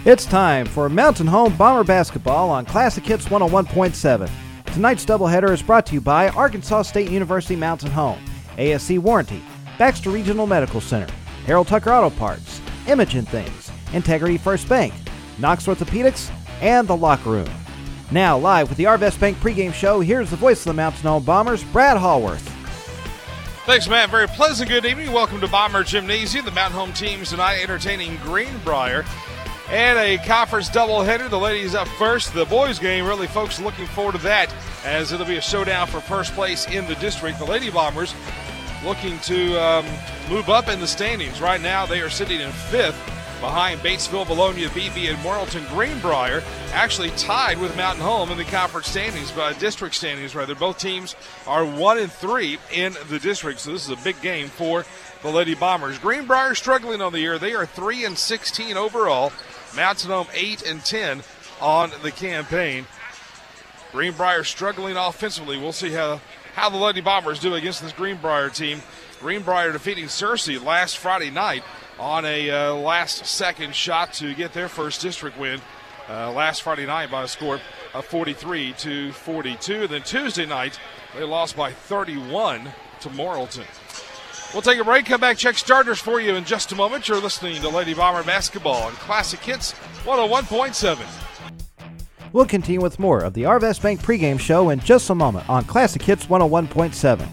It's time for Mountain Home Bomber Basketball on Classic Hits 101.7. Tonight's doubleheader is brought to you by Arkansas State University Mountain Home, ASC Warranty, Baxter Regional Medical Center, Harold Tucker Auto Parts, Imogen Things, Integrity First Bank, Knox Orthopedics, and The Locker Room. Now, live with the Arvest Bank pregame show, here's the voice of the Mountain Home Bombers, Brad Hallworth. Thanks, Matt. Very pleasant good evening. Welcome to Bomber Gymnasium. The Mountain Home teams tonight entertaining Greenbrier. And a conference doubleheader. The ladies up first. The boys game, really, folks, looking forward to that as it'll be a showdown for first place in the district. The Lady Bombers looking to move up in the standings. Right now, they are sitting in fifth behind Batesville, Bologna, BB, and Morrilton. Greenbrier actually tied with Mountain Home in the conference standings, district standings, rather. Both teams are 1-3 in the district, so this is a big game for the Lady Bombers. Greenbrier struggling on the year. They are 3-16 overall. Mountain Home 8-10 on the campaign. Greenbrier struggling offensively. We'll see how the Lady Bombers do against this Greenbrier team. Greenbrier defeating Searcy last Friday night on a last-second shot to get their first district win last Friday night by a score of 43-42. And then Tuesday night, they lost by 31 to Morrilton. We'll take a break, come back, check starters for you in just a moment. You're listening to Lady Bomber Basketball on Classic Hits 101.7. We'll continue with more of the Arvest Bank pregame show in just a moment on Classic Hits 101.7.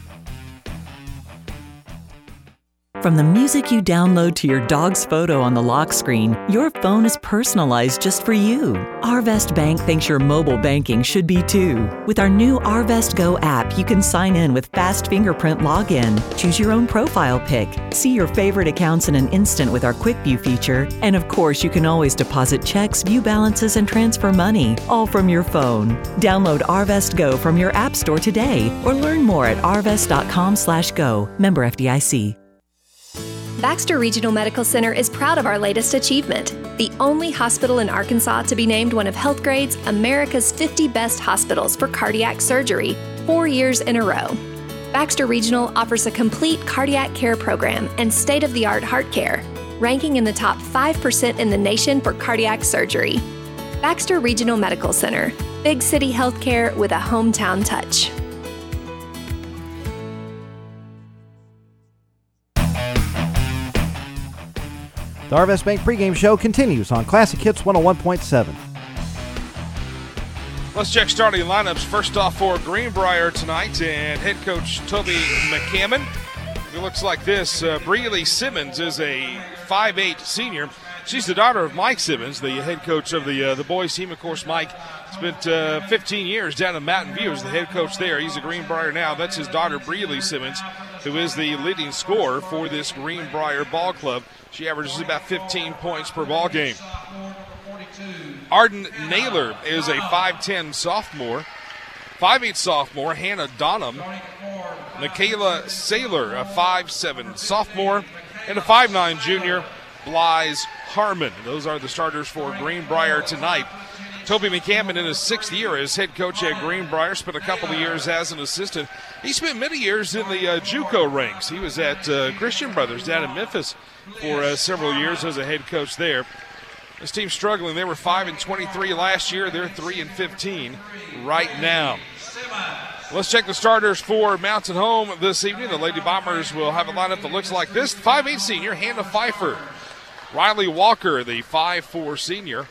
From the music you download to your dog's photo on the lock screen, your phone is personalized just for you. Arvest Bank thinks your mobile banking should be too. With our new Arvest Go app, you can sign in with fast fingerprint login, choose your own profile pic, see your favorite accounts in an instant with our Quick View feature, and of course, you can always deposit checks, view balances, and transfer money, all from your phone. Download Arvest Go from your app store today or learn more at arvest.com/go. Member FDIC. Baxter Regional Medical Center is proud of our latest achievement, the only hospital in Arkansas to be named one of Healthgrade's America's 50 Best Hospitals for Cardiac Surgery 4 years in a row. Baxter Regional offers a complete cardiac care program and state-of-the-art heart care, ranking in the top 5% in the nation for cardiac surgery. Baxter Regional Medical Center, big city healthcare with a hometown touch. The Arvest Bank pregame show continues on Classic Hits 101.7. Let's check starting lineups. First off for Greenbrier tonight, and head coach Toby McCammon. It looks like this. Breeley Simmons is a 5'8 senior. She's the daughter of Mike Simmons, the head coach of the boys team. Of course, Mike spent 15 years down in Mountain View as the head coach there. He's a Greenbrier now. That's his daughter, Breeley Simmons, who is the leading scorer for this Greenbrier ball club. She averages about 15 points per ball game. Arden Naylor is a 5'10 sophomore. 5'8 sophomore, Hannah Donham. Michaela Saylor, a 5'7 sophomore. And a 5'9 junior, Blythe Harmon. Those are the starters for Greenbrier tonight. Toby McCammon in his 6th year as head coach at Greenbrier, spent a couple of years as an assistant. He spent many years in the JUCO ranks. He was at Christian Brothers down in Memphis for several years as a head coach there. This team's struggling. They were 5-23 last year. They're 3-15 right now. Let's check the starters for Mountain Home this evening. The Lady Bombers will have a lineup that looks like this. 5'8 senior, Hannah Pfeiffer. Riley Walker, the 5'4 senior.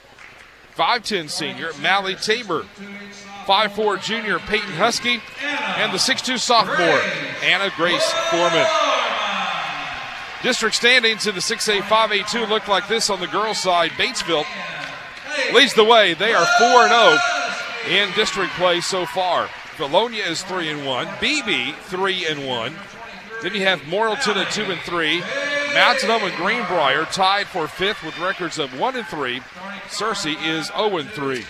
5'10 senior, Mally Tabor. 5'4 junior, Peyton Husky. And the 6'2 sophomore, Anna Grace Foreman. District standings in the 6A, 5A2 look like this on the girls' side. Batesville leads the way. They are 4-0 in district play so far. Bologna is 3-1. BB 3-1. Then you have Morrilton at 2-3. Mountain Home and Greenbrier tied for 5th with records of 1-3. Searcy is 0-3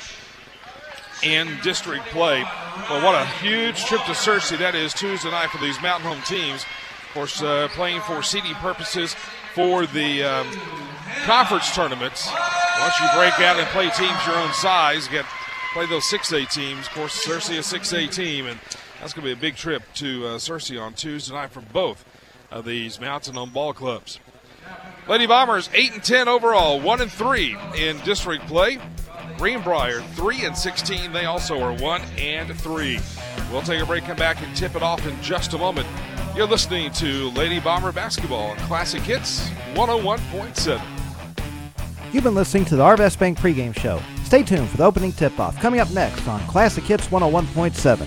in district play. Well, what a huge trip to Searcy that is Tuesday night for these Mountain Home teams. Of course, playing for seeding purposes for the conference tournaments. Once you break out and play teams your own size, you play those 6A teams. Of course, Searcy a 6A team, and that's going to be a big trip to Searcy on Tuesday night for both of these Mountain Home ball clubs. Lady Bombers 8-10 overall, 1-3 in district play. Greenbrier 3-16. They also are 1-3. We'll take a break, come back, and tip it off in just a moment. You're listening to Lady Bomber Basketball on Classic Hits 101.7. You've been listening to the Arvest Bank pregame show. Stay tuned for the opening tip-off coming up next on Classic Hits 101.7.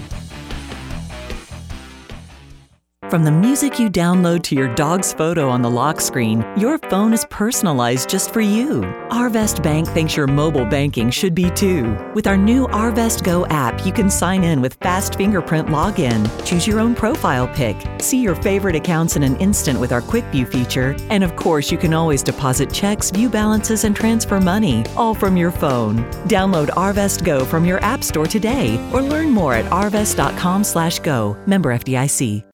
From the music you download to your dog's photo on the lock screen, your phone is personalized just for you. Arvest Bank thinks your mobile banking should be too. With our new Arvest Go app, you can sign in with fast fingerprint login, choose your own profile pic, see your favorite accounts in an instant with our Quick View feature, and of course, you can always deposit checks, view balances, and transfer money, all from your phone. Download Arvest Go from your app store today or learn more at arvest.com/go. Member FDIC.